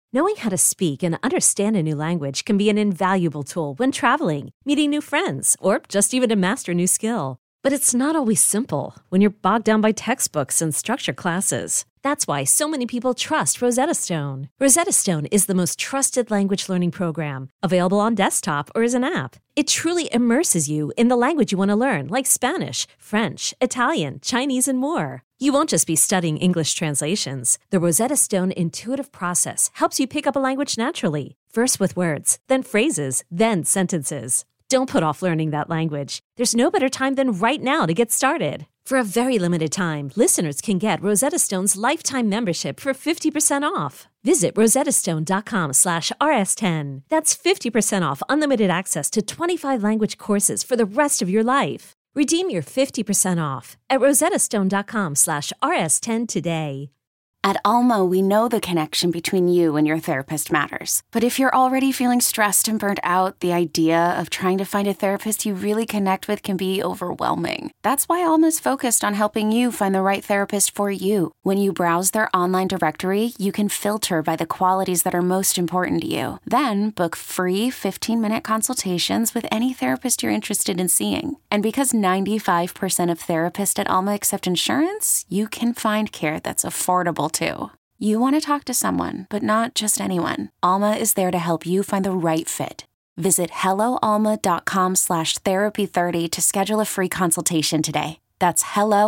Knowing how to speak and understand a new language can be an invaluable tool when traveling, meeting new friends, or just even to master a new skill. But it's not always simple when you're bogged down by textbooks and structured classes. That's why so many people trust Rosetta Stone. Rosetta Stone is the most trusted language learning program, available on desktop or as an app. It truly immerses you in the language you want to learn, like Spanish, French, Italian, Chinese, and more. You won't just be studying English translations. The Rosetta Stone intuitive process helps you pick up a language naturally, first with words, then phrases, then sentences. Don't put off learning that language. There's no better time than right now to get started. For a very limited time, listeners can get Rosetta Stone's lifetime membership for 50% off. Visit rosettastone.com/rs10. That's 50% off unlimited access to 25 language courses for the rest of your life. Redeem your 50% off at rosettastone.com/rs10 today. At Alma, we know the connection between you and your therapist matters. But if you're already feeling stressed and burnt out, the idea of trying to find a therapist you really connect with can be overwhelming. That's why Alma's focused on helping you find the right therapist for you. When you browse their online directory, you can filter by the qualities that are most important to you. Then book free 15-minute consultations with any therapist you're interested in seeing. And because 95% of therapists at Alma accept insurance, you can find care that's affordable too. You want to talk to someone, but not just anyone. Alma is there to help you find the right fit. Visit helloalma.com/therapy30 to schedule a free consultation today. That's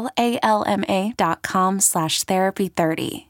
helloalma.com/therapy30.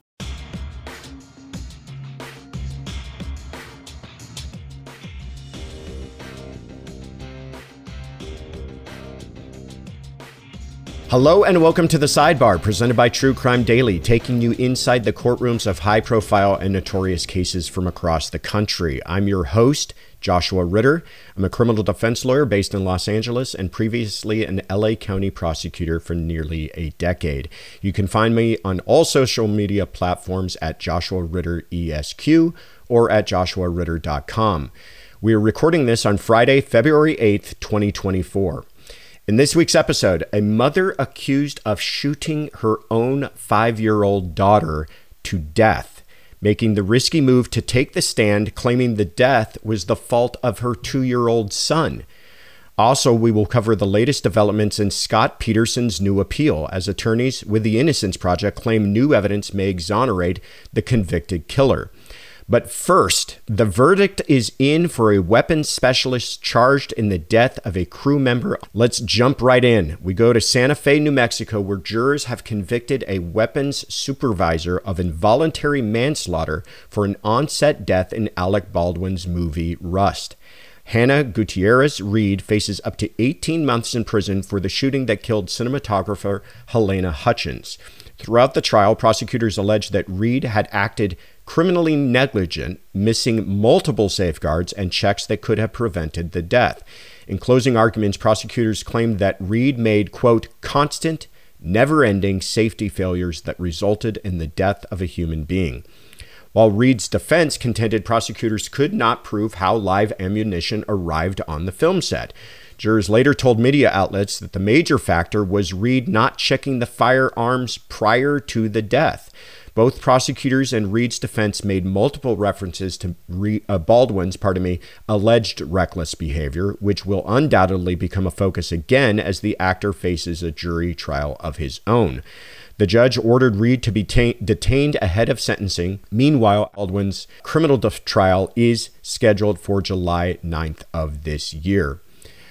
Hello and welcome to The Sidebar, presented by True Crime Daily, taking you inside the courtrooms of high-profile and notorious cases from across the country. I'm your host, Joshua Ritter. I'm a criminal defense lawyer based in Los Angeles and previously an LA County prosecutor for nearly a decade. You can find me on all social media platforms at Joshua Ritter ESQ or at joshuaritter.com. We are recording this on Friday, February 8th, 2024. In this week's episode, a mother accused of shooting her own 5-year-old daughter to death, making the risky move to take the stand, claiming the death was the fault of her 2-year-old son. Also, we will cover the latest developments in Scott Peterson's new appeal, as attorneys with the Innocence Project claim new evidence may exonerate the convicted killer. But first, the verdict is in for a weapons specialist charged in the death of a crew member. Let's jump right in. We go to Santa Fe, New Mexico, where jurors have convicted a weapons supervisor of involuntary manslaughter for an on-set death in Alec Baldwin's movie Rust. Hannah Gutierrez Reed faces up to 18 months in prison for the shooting that killed cinematographer Helena Hutchins. Throughout the trial, prosecutors alleged that Reed had acted criminally negligent, missing multiple safeguards and checks that could have prevented the death. In closing arguments, prosecutors claimed that Reed made, quote, constant, never-ending safety failures that resulted in the death of a human being. While Reed's defense contended prosecutors could not prove how live ammunition arrived on the film set. Jurors later told media outlets that the major factor was Reed not checking the firearms prior to the death. Both prosecutors and Reed's defense made multiple references to Baldwin's alleged reckless behavior, which will undoubtedly become a focus again as the actor faces a jury trial of his own. The judge ordered Reed to be detained ahead of sentencing. Meanwhile, Baldwin's criminal trial is scheduled for July 9th of this year.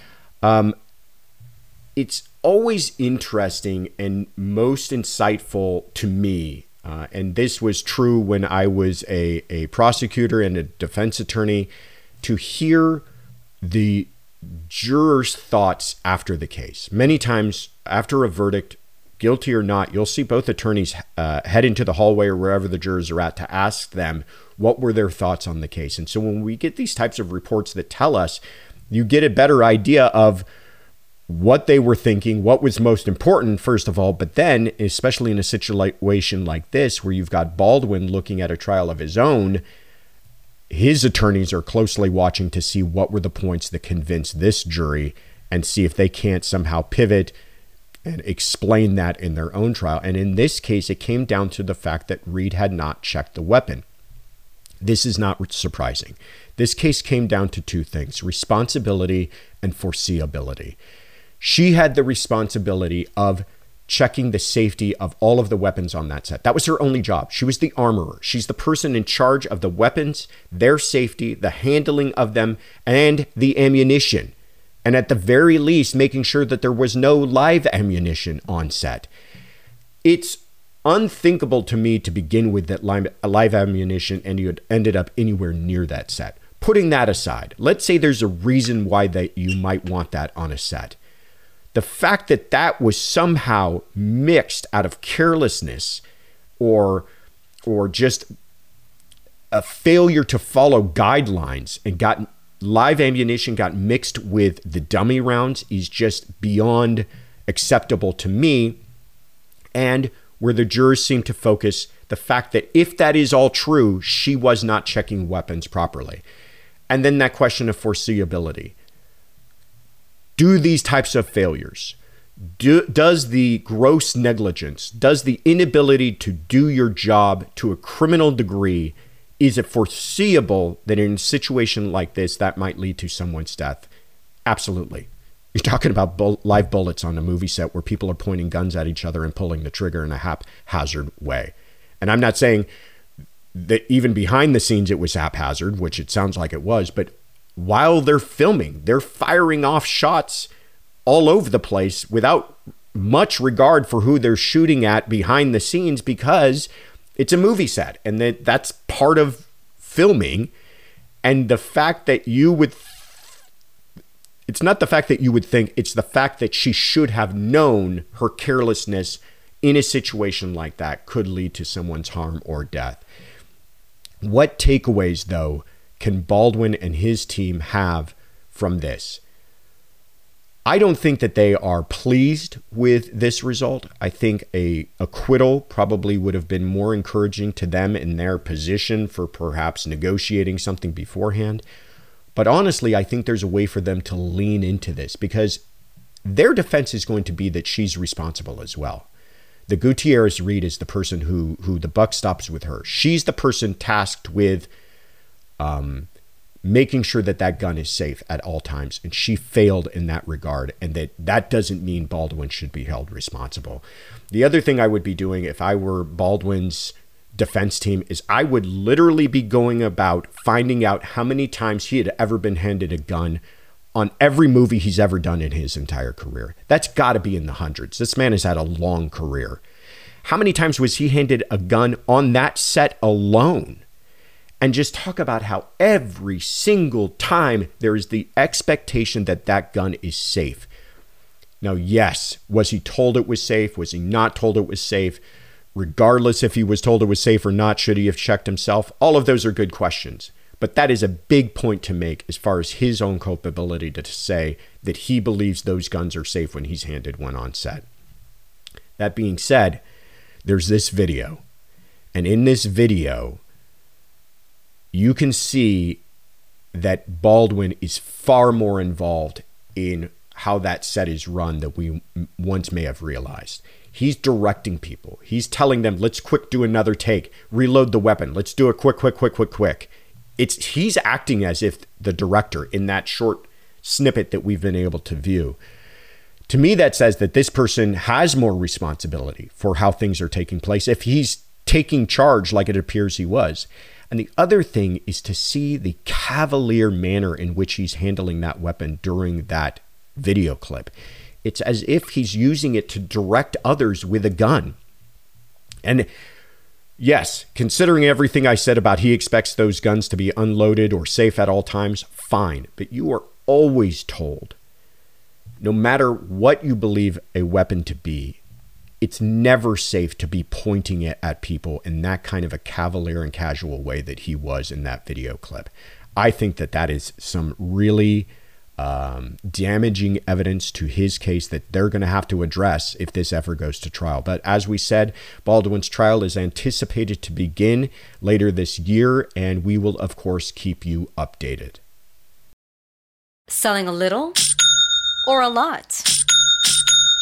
It's always interesting and most insightful to me, and this was true when I was a prosecutor and a defense attorney, to hear the jurors' thoughts after the case. Many times after a verdict, guilty or not, you'll see both attorneys head into the hallway or wherever the jurors are at to ask them what were their thoughts on the case. And so when we get these types of reports that tell us, you get a better idea of what they were thinking, what was most important, first of all, but then, especially in a situation like this, where you've got Baldwin looking at a trial of his own, his attorneys are closely watching to see what were the points that convinced this jury and see if they can't somehow pivot and explain that in their own trial. And in this case, it came down to the fact that Reed had not checked the weapon. This is not surprising. This case came down to two things: responsibility and foreseeability. She had the responsibility of checking the safety of all of the weapons on that set. That was her only job. She was the armorer. She's the person in charge of the weapons, their safety, the handling of them, and the ammunition. And at the very least, making sure that there was no live ammunition on set. It's unthinkable to me to begin with that live ammunition and you had ended up anywhere near that set. Putting that aside, let's say there's a reason why that you might want that on a set. The fact that that was somehow mixed out of carelessness or just a failure to follow guidelines and live ammunition got mixed with the dummy rounds is just beyond acceptable to me. And where the jurors seem to focus the fact that if that is all true, she was not checking weapons properly. And then that question of foreseeability. Do these types of failures, does the gross negligence, does the inability to do your job to a criminal degree, is it foreseeable that in a situation like this, that might lead to someone's death? Absolutely. You're talking about live bullets on a movie set where people are pointing guns at each other and pulling the trigger in a haphazard way. And I'm not saying that even behind the scenes it was haphazard, which it sounds like it was, but while they're filming, they're firing off shots all over the place without much regard for who they're shooting at behind the scenes because it's a movie set and that's part of filming. And the fact that it's not the fact that you would think, it's the fact that she should have known her carelessness in a situation like that could lead to someone's harm or death. What takeaways, though, can Baldwin and his team have from this? I don't think that they are pleased with this result. I think a acquittal probably would have been more encouraging to them in their position for perhaps negotiating something beforehand. But honestly, I think there's a way for them to lean into this because their defense is going to be that she's responsible as well. The Gutierrez Reed is the person who the buck stops with her. She's the person tasked with making sure that gun is safe at all times. And she failed in that regard. And that doesn't mean Baldwin should be held responsible. The other thing I would be doing if I were Baldwin's defense team is I would literally be going about finding out how many times he had ever been handed a gun on every movie he's ever done in his entire career. That's got to be in the hundreds. This man has had a long career. How many times was he handed a gun on that set alone? And just talk about how every single time there is the expectation that that gun is safe. Now, yes, was he told it was safe? Was he not told it was safe? Regardless if he was told it was safe or not, should he have checked himself? All of those are good questions. But that is a big point to make as far as his own culpability to say that he believes those guns are safe when he's handed one on set. That being said, there's this video. And in this video, you can see that Baldwin is far more involved in how that set is run than we once may have realized. He's directing people. He's telling them, let's quick do another take, reload the weapon. Let's do it quick. He's acting as if the director in that short snippet that we've been able to view. To me, that says that this person has more responsibility for how things are taking place if he's taking charge like it appears he was. And the other thing is to see the cavalier manner in which he's handling that weapon during that video clip. It's as if he's using it to direct others with a gun. And yes, considering everything I said about he expects those guns to be unloaded or safe at all times, fine. But you are always told, no matter what you believe a weapon to be, it's never safe to be pointing it at people in that kind of a cavalier and casual way that he was in that video clip. I think that is some really damaging evidence to his case that they're going to have to address if this ever goes to trial. But as we said, Baldwin's trial is anticipated to begin later this year, and we will, of course, keep you updated. Selling a little or a lot?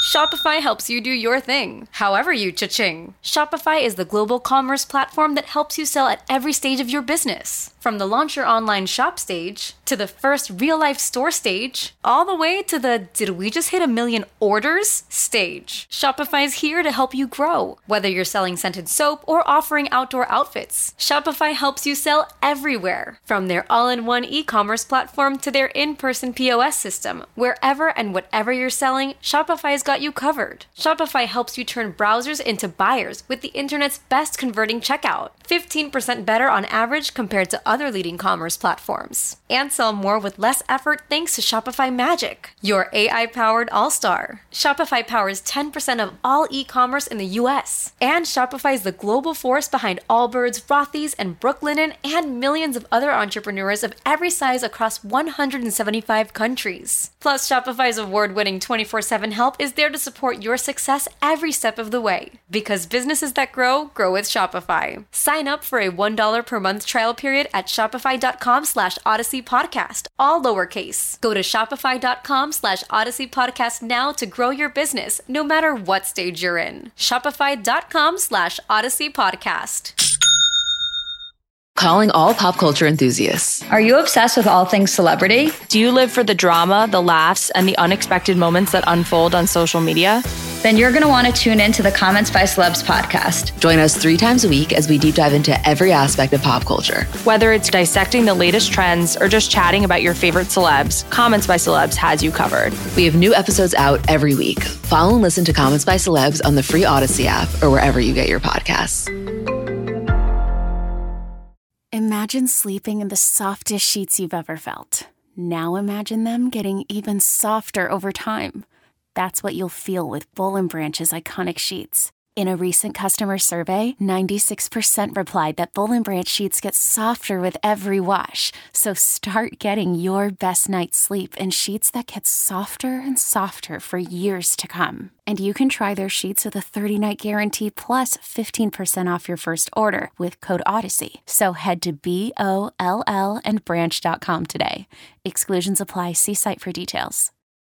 Shopify helps you do your thing, however you cha-ching. Shopify is the global commerce platform that helps you sell at every stage of your business. From the launch your online shop stage, to the first real-life store stage, all the way to the did we just hit 1 million orders stage. Shopify's here to help you grow. Whether you're selling scented soap or offering outdoor outfits, Shopify helps you sell everywhere. From their all-in-one e-commerce platform to their in-person POS system, wherever and whatever you're selling, Shopify's got you covered. Shopify helps you turn browsers into buyers with the internet's best converting checkout. 15% better on average compared to other leading commerce platforms. And sell more with less effort thanks to Shopify Magic, your AI-powered all-star. Shopify powers 10% of all e-commerce in the US. And Shopify is the global force behind Allbirds, Rothy's, and Brooklinen, and millions of other entrepreneurs of every size across 175 countries. Plus, Shopify's award-winning 24/7 help is there to support your success every step of the way. Because businesses that grow, grow with Shopify. Sign up for a $1 per month trial period at shopify.com/Odyssey Podcast, all lowercase. Go to shopify.com/Odyssey Podcast now to grow your business, no matter what stage you're in. Shopify.com/Odyssey Podcast. Calling all pop culture enthusiasts. Are you obsessed with all things celebrity? Do you live for the drama, the laughs, and the unexpected moments that unfold on social media? Then you're going to want to tune in to the Comments by Celebs podcast. Join us 3 times a week as we deep dive into every aspect of pop culture. Whether it's dissecting the latest trends or just chatting about your favorite celebs, Comments by Celebs has you covered. We have new episodes out every week. Follow and listen to Comments by Celebs on the free Odyssey app or wherever you get your podcasts. Imagine sleeping in the softest sheets you've ever felt. Now imagine them getting even softer over time. That's what you'll feel with Boll & Branch's iconic sheets. In a recent customer survey, 96% replied that Boll & Branch sheets get softer with every wash. So start getting your best night's sleep in sheets that get softer and softer for years to come. And you can try their sheets with a 30-night guarantee plus 15% off your first order with code Odyssey. So head to BOLL and branch.com today. Exclusions apply. See site for details.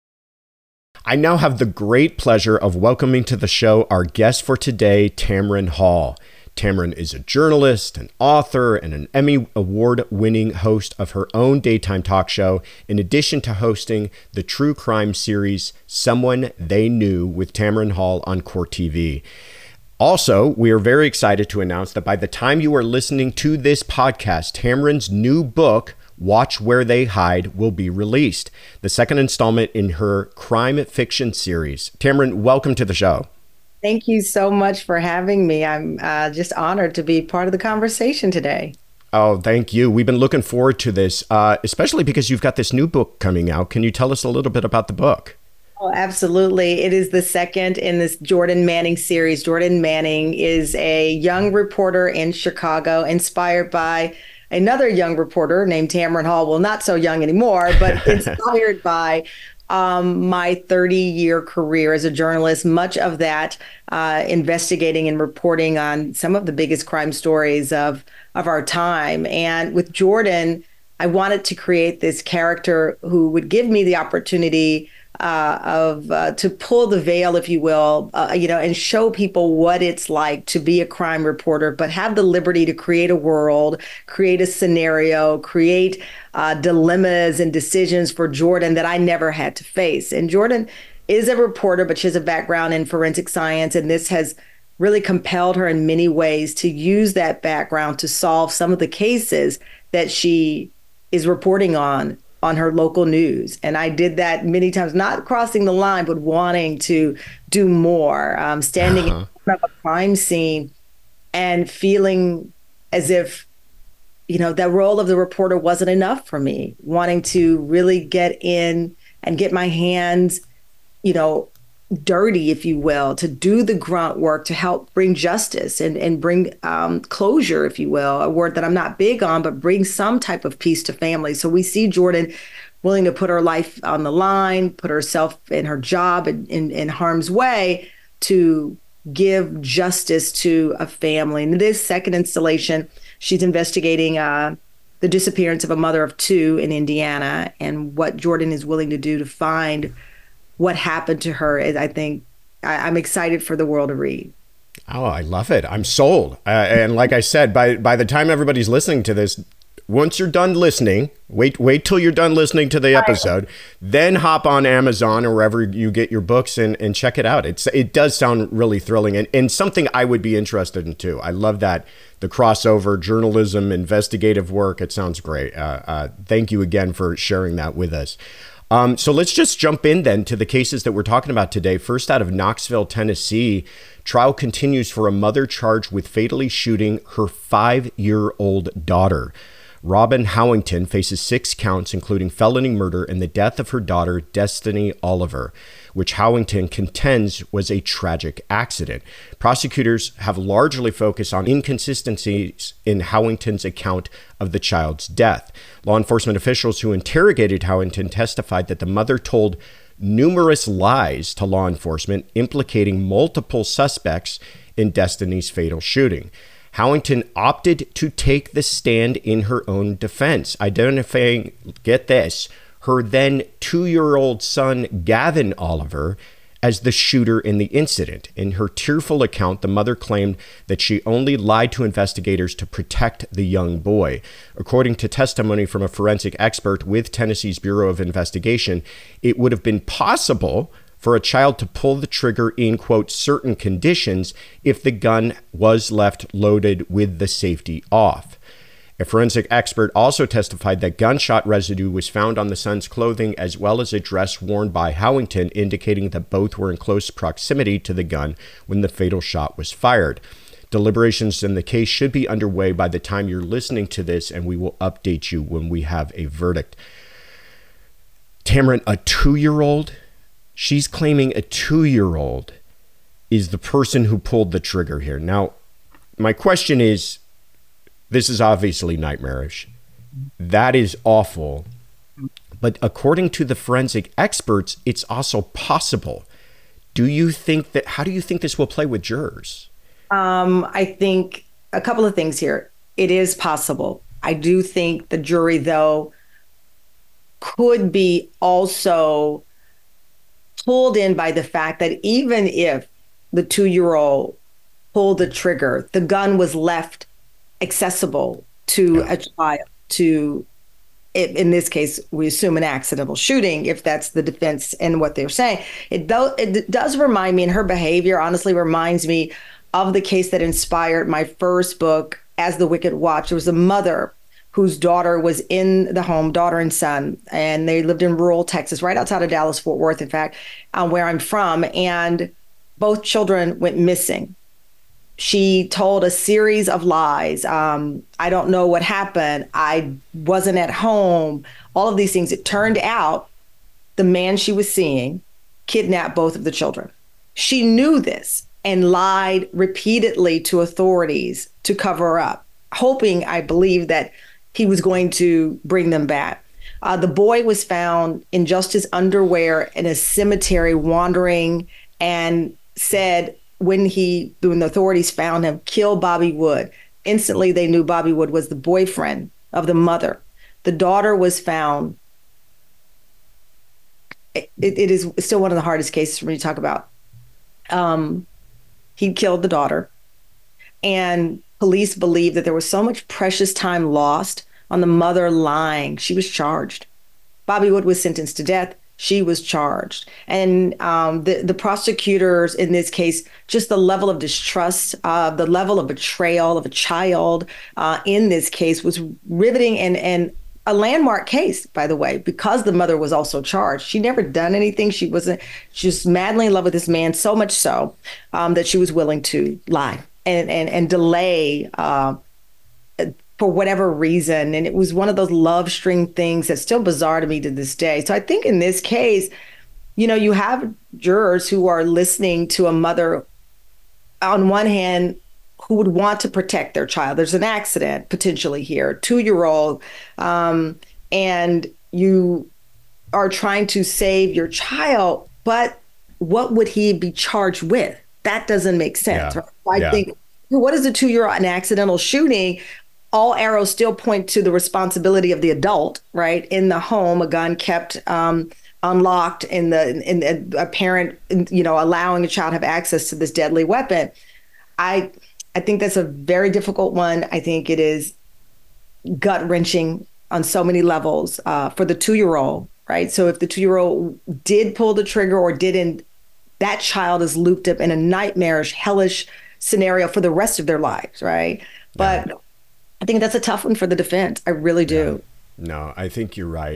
I now have the great pleasure of welcoming to the show our guest for today, Tamron Hall. Tamron is a journalist, an author, and an Emmy Award-winning host of her own daytime talk show, in addition to hosting the true crime series Someone They Knew with Tamron Hall on Court TV. Also, we are very excited to announce that by the time you are listening to this podcast, Tamron's new book, Watch Where They Hide, will be released, the second installment in her crime fiction series. Tamron, welcome to the show. Thank you so much for having me. I'm just honored to be part of the conversation today. Oh, thank you. We've been looking forward to this, especially because you've got this new book coming out. Can you tell us a little bit about the book? Oh, absolutely. It is the second in this Jordan Manning series. Jordan Manning is a young reporter in Chicago, inspired by another young reporter named Tamron Hall. Well, not so young anymore, but inspired by my 30-year career as a journalist, much of that investigating and reporting on some of the biggest crime stories of our time. And with Jordan, I wanted to create this character who would give me the opportunity to pull the veil, if you will, and show people what it's like to be a crime reporter, but have the liberty to create a world, create a scenario, create dilemmas and decisions for Jordan that I never had to face. And Jordan is a reporter, but she has a background in forensic science, and this has really compelled her in many ways to use that background to solve some of the cases that she is reporting on her local news. And I did that many times, not crossing the line, but wanting to do more, standing in front of a crime scene and feeling as if, that role of the reporter wasn't enough for me, wanting to really get in and get my hands, dirty, if you will, to do the grunt work to help bring justice and bring closure, if you will, a word that I'm not big on, but bring some type of peace to families. So we see Jordan willing to put her life on the line, put herself and her job in harm's way to give justice to a family. And this second installation, she's investigating the disappearance of a mother of 2 in Indiana and what Jordan is willing to do to find what happened to her is, I think, I'm excited for the world to read. Oh, I love it. I'm sold. And like I said, by the time everybody's listening to this, once you're done listening, wait till you're done listening to the episode, then hop on Amazon or wherever you get your books and check it out. It does sound really thrilling and something I would be interested in too. I love that, the crossover journalism, investigative work. It sounds great. Thank you again for sharing that with us. So let's just jump in then to the cases that we're talking about today. First, out of Knoxville, Tennessee, trial continues for a mother charged with fatally shooting her 5-year-old daughter. Robin Howington faces 6 counts, including felony murder and the death of her daughter, Destiny Oliver, which Howington contends was a tragic accident. Prosecutors have largely focused on inconsistencies in Howington's account of the child's death. Law enforcement officials who interrogated Howington testified that the mother told numerous lies to law enforcement, implicating multiple suspects in Destiny's fatal shooting. Howington opted to take the stand in her own defense, identifying, get this, her then 2-year-old son, Gavin Oliver, as the shooter in the incident. In her tearful account, the mother claimed that she only lied to investigators to protect the young boy. According to testimony from a forensic expert with Tennessee's Bureau of Investigation, it would have been possible for a child to pull the trigger in, quote, certain conditions if the gun was left loaded with the safety off. A forensic expert also testified that gunshot residue was found on the son's clothing as well as a dress worn by Howington, indicating that both were in close proximity to the gun when the fatal shot was fired. Deliberations in the case should be underway by the time you're listening to this, and we will update you when we have a verdict. Tamron, a 2-year-old? She's claiming a 2-year-old is the person who pulled the trigger here. Now, my question is, this is obviously nightmarish. That is awful. But according to the forensic experts, it's also possible. How do you think this will play with jurors? I think a couple of things here. It is possible. I do think the jury, though, could be also pulled in by the fact that even if the 2-year-old pulled the trigger, the gun was left accessible to a child, to, in this case, we assume an accidental shooting, if that's the defense and what they're saying. It does remind me, and her behavior honestly reminds me of the case that inspired my first book, As the Wicked Watch. There was a mother whose daughter was in the home, daughter and son, and they lived in rural Texas, right outside of Dallas-Fort Worth, in fact, where I'm from, and both children went missing. She told a series of lies. I don't know what happened. I wasn't at home. All of these things. It turned out the man she was seeing kidnapped both of the children. She knew this and lied repeatedly to authorities to cover her up, hoping, I believe, that he was going to bring them back. The boy was found in just his underwear in a cemetery wandering, and said when the authorities found him, kill Bobby Wood. Instantly, they knew Bobby Wood was the boyfriend of the mother. The daughter was found. It is still one of the hardest cases for me to talk about. He killed the daughter, and police believe that there was so much precious time lost on the mother lying. She was charged. Bobby Wood was sentenced to death. She was charged. And the prosecutors in this case, just the level of distrust, the level of betrayal of a child in this case was riveting, and a landmark case, by the way, because the mother was also charged. She'd never done anything. She was madly in love with this man, so much so that she was willing to lie and delay for whatever reason. And it was one of those love string things that's still bizarre to me to this day. So I think in this case, you have jurors who are listening to a mother, on one hand, who would want to protect their child. There's an accident potentially here, 2-year-old, and you are trying to save your child, but what would he be charged with? That doesn't make sense. Yeah. Right? I think, what is a 2-year-old, an accidental shooting? All arrows still point to the responsibility of the adult, right? In the home, a gun kept unlocked in a parent, allowing a child to have access to this deadly weapon. I think that's a very difficult one. I think it is gut-wrenching on so many levels for the 2-year-old, right? So if the 2-year-old did pull the trigger or didn't, that child is looped up in a nightmarish, hellish scenario for the rest of their lives, right? But I think that's a tough one for the defense. I really do. No, I think you're right.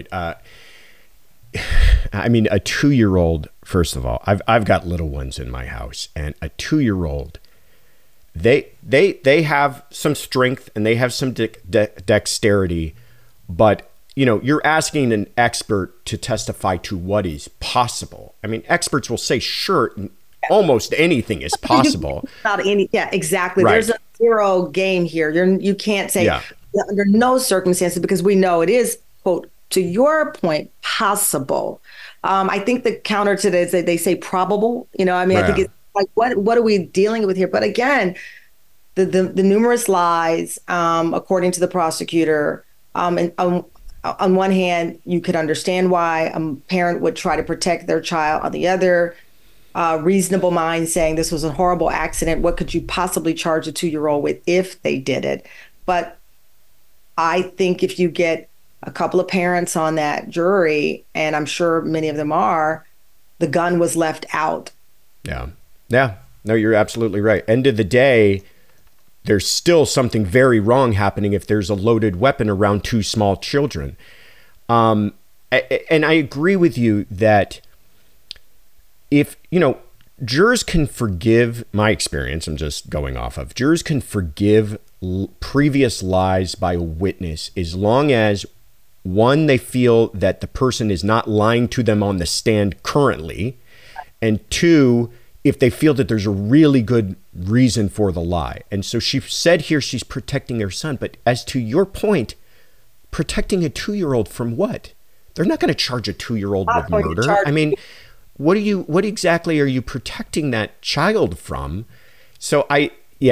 I mean, a 2-year-old, first of all, I've got little ones in my house, and a 2-year-old, they have some strength and they have some dexterity, but you're asking an expert to testify to what is possible. I mean, experts will say, sure, almost anything is possible. Exactly. Right. There's a zero game here. You can't say under no circumstances, because we know it is, quote, to your point, possible. I think the counter to this, they say probable. I think it's like, what are we dealing with here? But again, the numerous lies, according to the prosecutor, and on one hand, you could understand why a parent would try to protect their child. On the other, reasonable mind saying this was a horrible accident. What could you possibly charge a 2-year-old with if they did it? But I think if you get a couple of parents on that jury, and I'm sure many of them are, the gun was left out. Yeah. No, you're absolutely right. End of the day, there's still something very wrong happening if there's a loaded weapon around 2 small children. And I agree with you that if, jurors can forgive, my experience, I'm just going off of, jurors can forgive previous lies by a witness as long as, one, they feel that the person is not lying to them on the stand currently, and 2, if they feel that there's a really good reason for the lie. And so she said here she's protecting her son, but as to your point, protecting a 2-year-old from what? They're not going to charge a 2-year-old with murder. I mean, what exactly are you protecting that child from? So I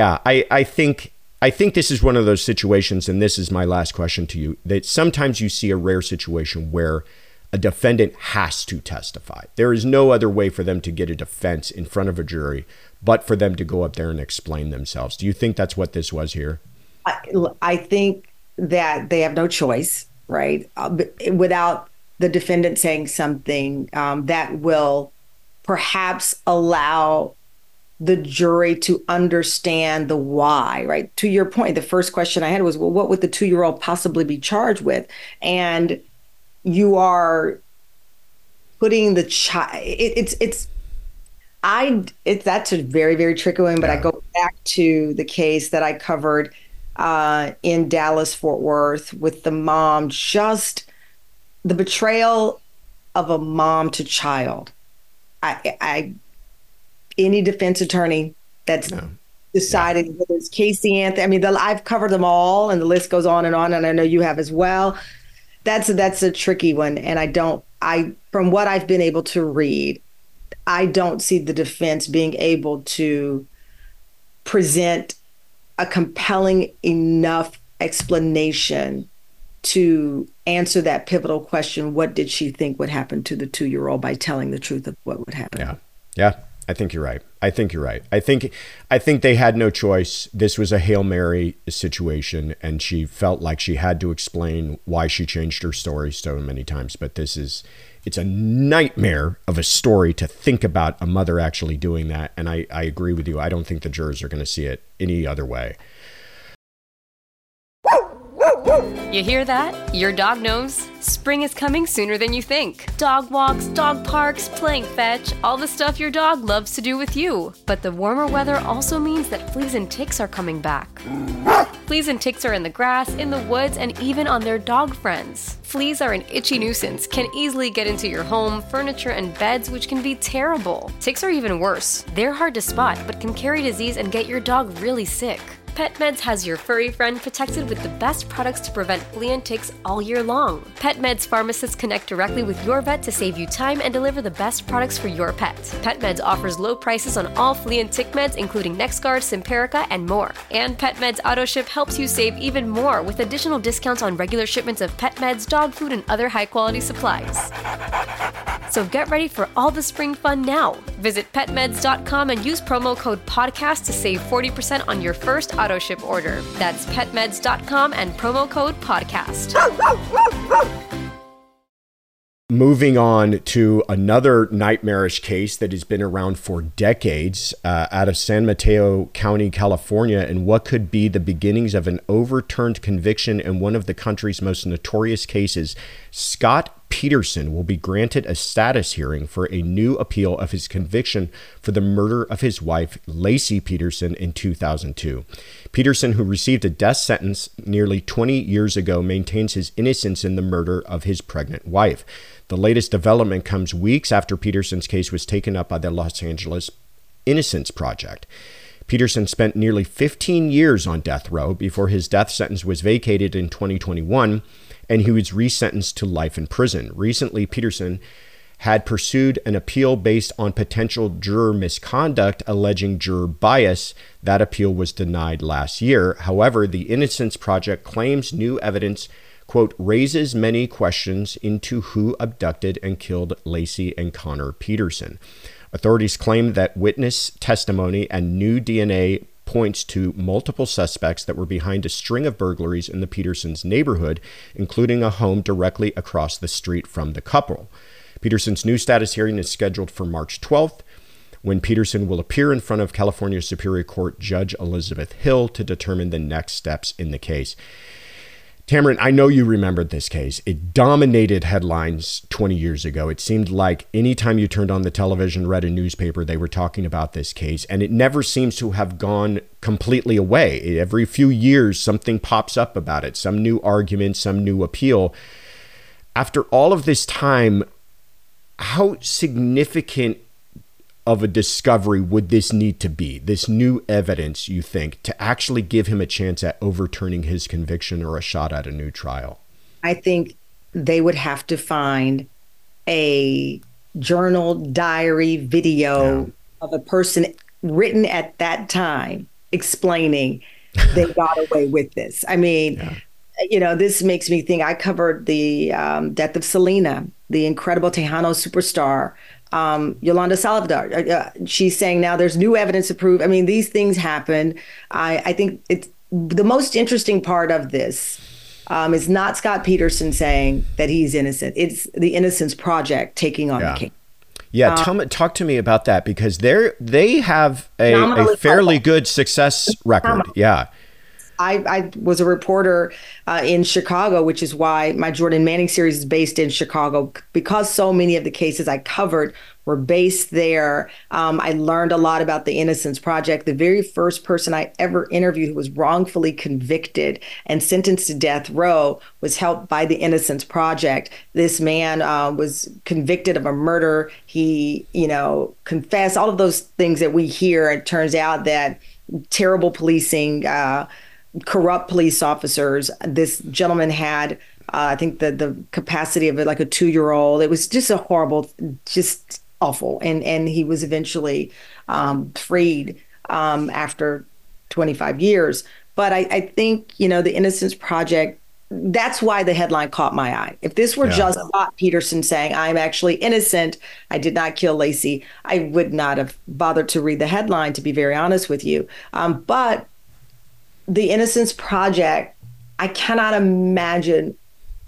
think this is one of those situations, and this is my last question to you, that sometimes you see a rare situation where a defendant has to testify. There is no other way for them to get a defense in front of a jury but for them to go up there and explain themselves. Do you think that's what this was here? I think that they have no choice, right? Without the defendant saying something that will perhaps allow the jury to understand the why, right? To your point, the first question I had was, well, what would the 2-year-old possibly be charged with? And you are putting the child, that's a very, very tricky one, but I go back to the case that I covered in Dallas, Fort Worth with the mom, just the betrayal of a mom to child. Any defense attorney that's decided whether it's Casey Anthony, I mean, I've covered them all, and the list goes on, and I know you have as well. That's a tricky one, and from what I've been able to read, I don't see the defense being able to present a compelling enough explanation to answer that pivotal question: what did she think would happen to the 2-year-old by telling the truth of what would happen? Yeah. I think you're right. I think they had no choice. This was a Hail Mary situation, and she felt like she had to explain why she changed her story so many times. But it's a nightmare of a story to think about a mother actually doing that. And I agree with you. I don't think the jurors are going to see it any other way. You hear that? Your dog knows. Spring is coming sooner than you think. Dog walks, dog parks, playing fetch, all the stuff your dog loves to do with you. But the warmer weather also means that fleas and ticks are coming back. Fleas and ticks are in the grass, in the woods, and even on their dog friends. Fleas are an itchy nuisance, can easily get into your home, furniture, and beds, which can be terrible. Ticks are even worse. They're hard to spot, but can carry disease and get your dog really sick. PetMeds has your furry friend protected with the best products to prevent flea and ticks all year long. PetMeds pharmacists connect directly with your vet to save you time and deliver the best products for your pet. PetMeds offers low prices on all flea and tick meds, including NexGard, Simparica, and more. And PetMeds AutoShip helps you save even more with additional discounts on regular shipments of pet meds, dog food, and other high-quality supplies. So get ready for all the spring fun now. Visit petmeds.com and use promo code podcast to save 40% on your first auto ship order. That's petmeds.com and promo code podcast. Moving on to another nightmarish case that has been around for decades out of San Mateo County, California, and what could be the beginnings of an overturned conviction in one of the country's most notorious cases. Scott Peterson will be granted a status hearing for a new appeal of his conviction for the murder of his wife, Laci Peterson, in 2002. Peterson, who received a death sentence nearly 20 years ago, maintains his innocence in the murder of his pregnant wife. The latest development comes weeks after Peterson's case was taken up by the Los Angeles Innocence Project. Peterson spent nearly 15 years on death row before his death sentence was vacated in 2021, and he was resentenced to life in prison. Recently, Peterson had pursued an appeal based on potential juror misconduct, alleging juror bias. That appeal was denied last year. However, the Innocence Project claims new evidence, quote, raises many questions into who abducted and killed Laci and Connor Peterson. Authorities claim that witness testimony and new DNA points to multiple suspects that were behind a string of burglaries in the Petersons' neighborhood, including a home directly across the street from the couple. Peterson's new status hearing is scheduled for March 12th, when Peterson will appear in front of California Superior Court Judge Elizabeth Hill to determine the next steps in the case. Tamron, I know you remembered this case. It dominated headlines 20 years ago. It seemed like anytime you turned on the television, read a newspaper, they were talking about this case, and it never seems to have gone completely away. Every few years, something pops up about it, some new argument, some new appeal. After all of this time, how significant of a discovery would this need to be, this new evidence, you think, to actually give him a chance at overturning his conviction or a shot at a new trial? I think they would have to find a journal, diary, video of a person written at that time explaining they got away with this. I mean, you know, this makes me think. I covered the death of Selena, the incredible Tejano superstar, Yolanda Salvador. She's saying now there's new evidence to prove. I mean, these things happen. I think it's the most interesting part of this is not Scott Peterson saying that he's innocent. It's the Innocence Project taking on the case. Yeah, talk to me about that, because they have a fairly good success record. Yeah. I was a reporter in Chicago, which is why my Jordan Manning series is based in Chicago, because so many of the cases I covered were based there. I learned a lot about the Innocence Project. The very first person I ever interviewed who was wrongfully convicted and sentenced to death row was helped by the Innocence Project. This man was convicted of a murder. He, confessed all of those things that we hear. It turns out that terrible policing, corrupt police officers. This gentleman had, I think, the capacity of like a 2-year-old. It was just a horrible, just awful. And he was eventually freed after 25 years. But I think, the Innocence Project, that's why the headline caught my eye. If this were just Scott Peterson saying, I'm actually innocent, I did not kill Laci, I would not have bothered to read the headline, to be very honest with you. But the Innocence Project, I cannot imagine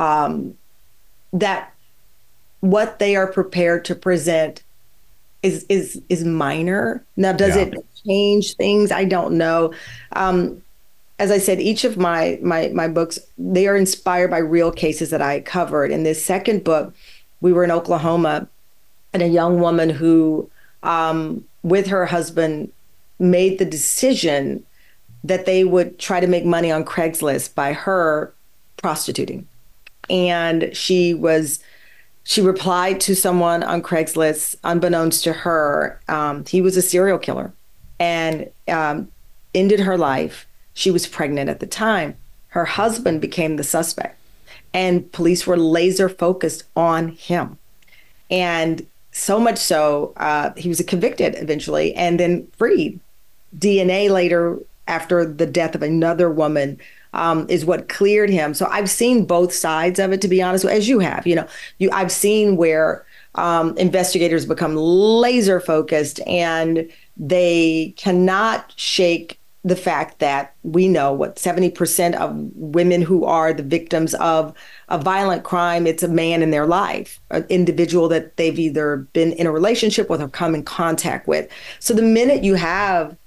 that what they are prepared to present is minor. Now, does it change things? I don't know. As I said, each of my books, they are inspired by real cases that I covered. In this second book, we were in Oklahoma, and a young woman who, with her husband, made the decision that they would try to make money on Craigslist by her prostituting. And she replied to someone on Craigslist, unbeknownst to her. He was a serial killer and ended her life. She was pregnant at the time. Her husband became the suspect, and police were laser focused on him. And so much so, he was convicted eventually and then freed. DNA later, after the death of another woman, is what cleared him. So I've seen both sides of it, to be honest, as you have. I've seen where investigators become laser focused, and they cannot shake the fact that we know what 70% of women who are the victims of a violent crime, it's a man in their life, an individual that they've either been in a relationship with or come in contact with. So the minute you have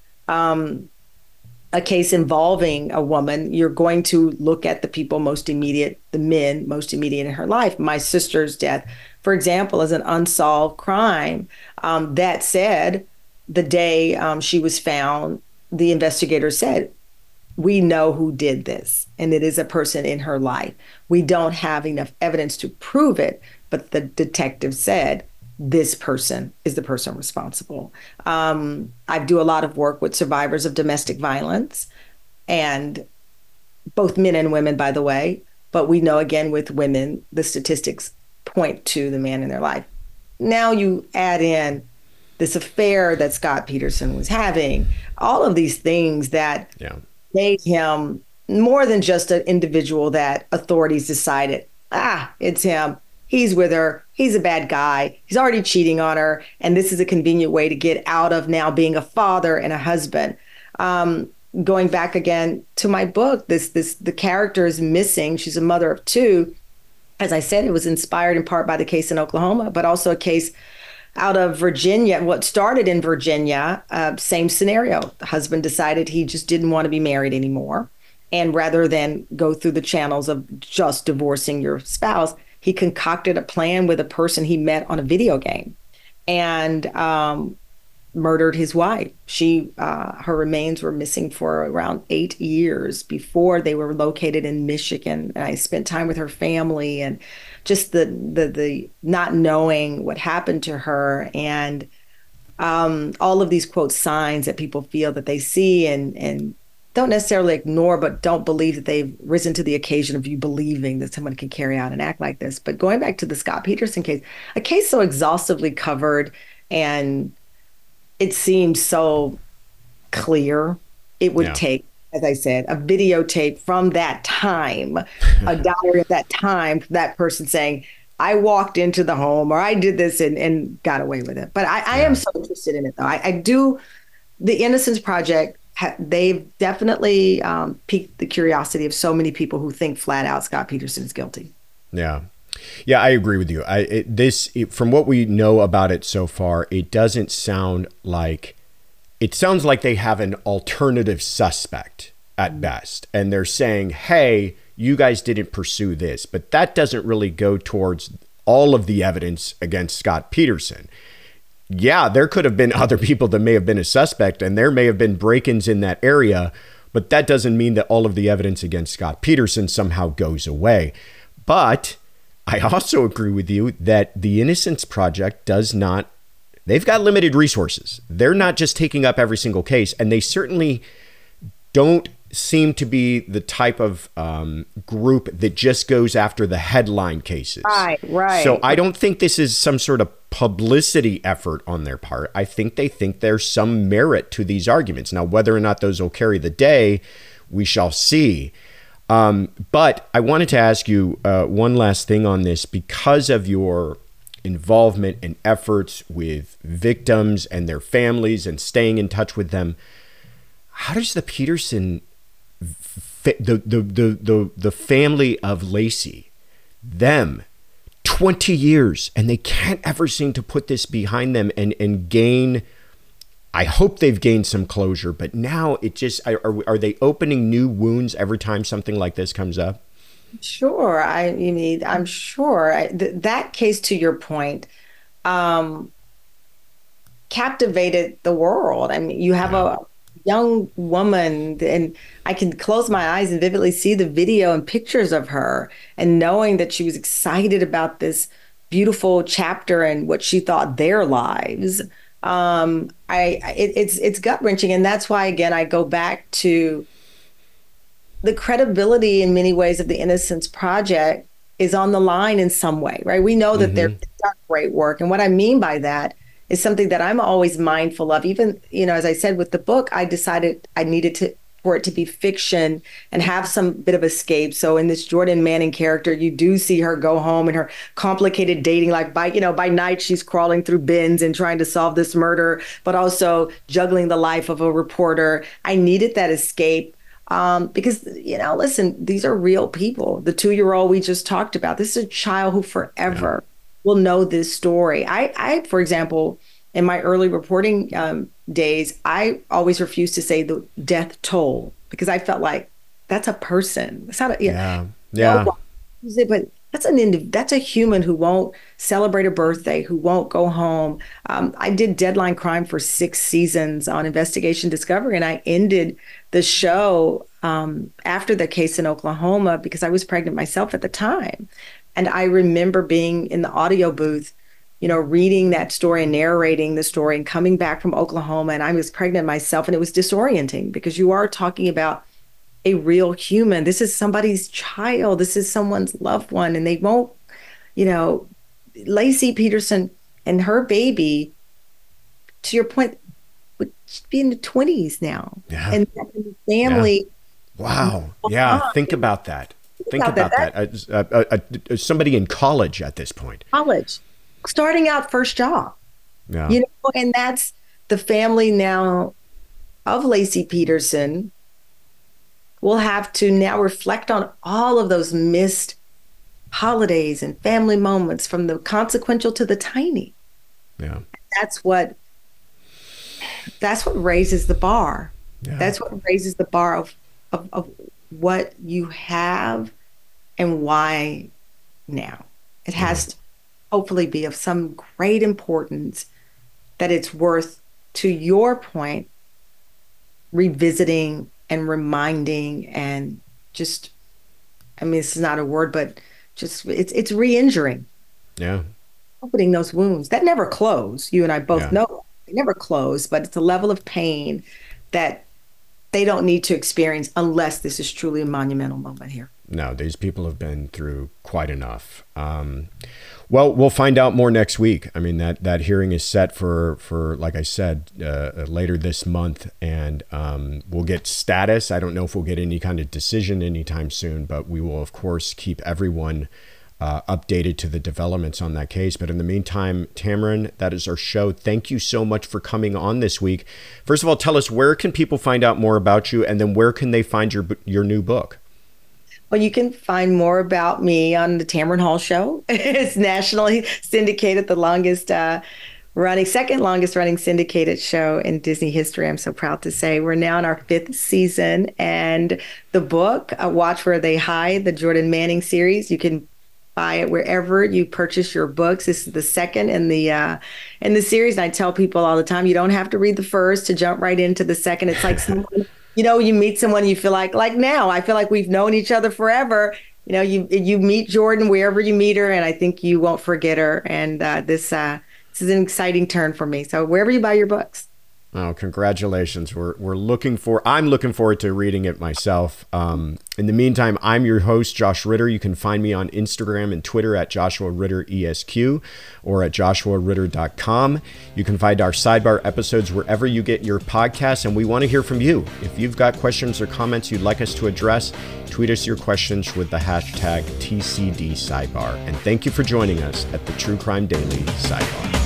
a case involving a woman, you're going to look at the people most immediate, the men most immediate in her life. My sister's death, for example, is an unsolved crime. That said, the day she was found, the investigator said, we know who did this, and it is a person in her life. We don't have enough evidence to prove it, but the detective said, this person is the person responsible. I do a lot of work with survivors of domestic violence, and both men and women, by the way. But we know, again, with women, the statistics point to the man in their life. Now you add in this affair that Scott Peterson was having, all of these things that made him more than just an individual that authorities decided, it's him. He's with her. He's a bad guy. He's already cheating on her. And this is a convenient way to get out of now being a father and a husband. Going back again to my book, the character is missing. She's a mother of two. As I said, it was inspired in part by the case in Oklahoma, but also a case out of Virginia. What started in Virginia, same scenario. The husband decided he just didn't want to be married anymore. And rather than go through the channels of just divorcing your spouse, he concocted a plan with a person he met on a video game and murdered his wife. Her remains were missing for around 8 years before they were located in Michigan. And I spent time with her family, and just the not knowing what happened to her, and all of these, quote, signs that people feel that they see and don't necessarily ignore, but don't believe that they've risen to the occasion of you believing that someone can carry out and act like this. But going back to the Scott Peterson case, a case so exhaustively covered, and it seems so clear, it would take, as I said, a videotape from that time, a diary of that time, that person saying, I walked into the home, or I did this and got away with it. But I am so interested in it, though. I do. The Innocence Project, they've definitely piqued the curiosity of so many people who think flat out Scott Peterson is guilty. Yeah. Yeah, I agree with you. From what we know about it so far, it doesn't sound like, it sounds like they have an alternative suspect at best. And they're saying, hey, you guys didn't pursue this, but that doesn't really go towards all of the evidence against Scott Peterson. Yeah, there could have been other people that may have been a suspect, and there may have been break-ins in that area, but that doesn't mean that all of the evidence against Scott Peterson somehow goes away. But I also agree with you that the Innocence Project they've got limited resources. They're not just taking up every single case, and they certainly don't seem to be the type of group that just goes after the headline cases. Right. So I don't think this is some sort of publicity effort on their part. I think they think there's some merit to these arguments. Now, whether or not those will carry the day, we shall see. But I wanted to ask you one last thing on this, because of your involvement and efforts with victims and their families and staying in touch with them. How does the Peterson, the family of Lacey, them, 20 years, and they can't ever seem to put this behind them and gain, I hope they've gained some closure, but now it just, are they opening new wounds every time something like this comes up? Sure. I'm sure that case, to your point, captivated the world. I mean, you have a young woman, and I can close my eyes and vividly see the video and pictures of her, and knowing that she was excited about this beautiful chapter and what she thought their lives. It's gut-wrenching, and that's why, again, I go back to the credibility in many ways of the Innocence Project is on the line in some way, right? We know that they're done great work, and what I mean by that is something that I'm always mindful of. Even, as I said with the book, I decided I needed to for it to be fiction and have some bit of escape. So in this Jordan Manning character, you do see her go home and her complicated dating life. By night, she's crawling through bins and trying to solve this murder, but also juggling the life of a reporter. I needed that escape because, listen, these are real people. The 2-year-old we just talked about, this is a child who forever will know this story. I, for example, in my early reporting days, I always refused to say the death toll because I felt like that's a person. It's not but that's a human who won't celebrate a birthday, who won't go home. I did Deadline Crime for 6 seasons on Investigation Discovery, and I ended the show after the case in Oklahoma because I was pregnant myself at the time. And I remember being in the audio booth, reading that story and narrating the story and coming back from Oklahoma, and I was pregnant myself, and it was disorienting because you are talking about a real human. This is somebody's child. This is someone's loved one, and they won't, Laci Peterson and her baby, to your point, would be in the 20s now. Yeah. And the family. Yeah. Wow. Yeah. Think about that. Think about that. Somebody in college at this point. Starting out first job. Yeah. And that's the family now of Laci Peterson will have to now reflect on all of those missed holidays and family moments, from the consequential to the tiny. Yeah. That's what raises the bar. Yeah. That's what raises the bar of what you have and why now. It has to hopefully be of some great importance that it's worth, to your point, revisiting and reminding and just, this is not a word, but just it's re-injuring. Yeah. Opening those wounds that never close. You and I both know they never close, but it's a level of pain that they don't need to experience unless this is truly a monumental moment here. No, these people have been through quite enough. Well, we'll find out more next week. That hearing is set for like I said, later this month, and we'll get status. I don't know if we'll get any kind of decision anytime soon, but we will, of course, keep everyone updated to the developments on that case. But in the meantime, Tamron, that is our show. Thank you so much for coming on this week. First of all, tell us, where can people find out more about you, and then where can they find your new book? Well, you can find more about me on the Tamron Hall Show. It's nationally syndicated, the second longest running syndicated show in Disney history. I'm so proud to say we're now in our 5th season, and the book, Watch Where They Hide, the Jordan Manning series, you can buy it wherever you purchase your books. This is the second in the series. And I tell people all the time, you don't have to read the first to jump right into the second. It's like someone. You meet someone, you feel like now, I feel like we've known each other forever. You meet Jordan wherever you meet her, and I think you won't forget her. And this is an exciting turn for me. So wherever you buy your books. Oh, congratulations. I'm looking forward to reading it myself. In the meantime, I'm your host, Josh Ritter. You can find me on Instagram and Twitter at Joshua Ritter ESQ or at joshuaritter.com. You can find our Sidebar episodes wherever you get your podcasts, and we want to hear from you. If you've got questions or comments you'd like us to address, tweet us your questions with the hashtag TCD Sidebar. And thank you for joining us at the True Crime Daily Sidebar.